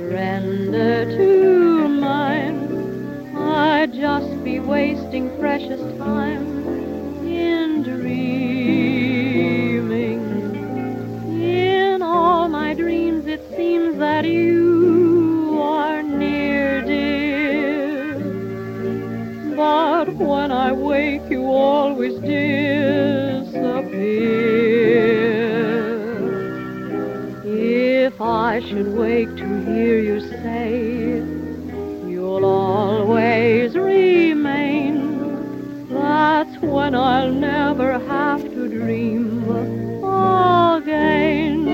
surrender to mine, I'd just be wasting precious time in dreaming. In all my dreams it seems that you are near, dear, but when I wake you always disappear. If I should wake to hear you say you'll always remain, that's when I'll never have to dream again.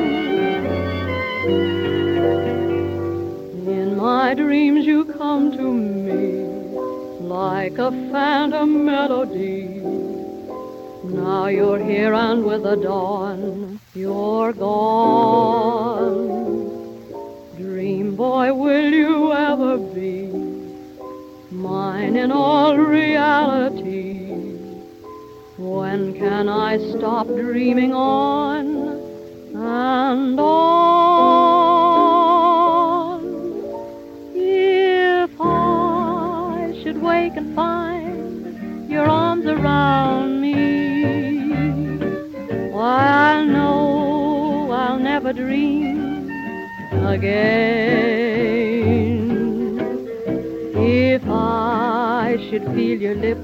In my dreams you come to me like a phantom melody. Now you're here and with the dawn you're gone. Dream boy, will you ever be mine in all reality? When can I stop dreaming on and on? If I should wake and find your arms around me, why, I know I'll never dream again. If I should feel your lips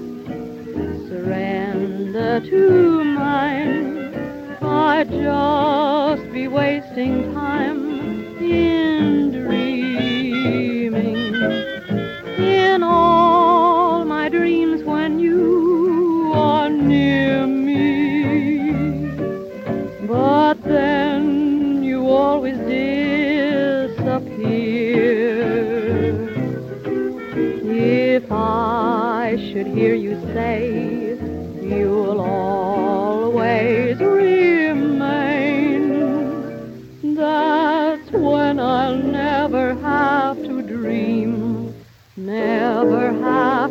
surrender to mine, I'd just be wasting time in dreaming. In all my dreams when you are near me, but then you always disappear. If I should hear you say you'll always remain, that's when I'll never have to dream, never have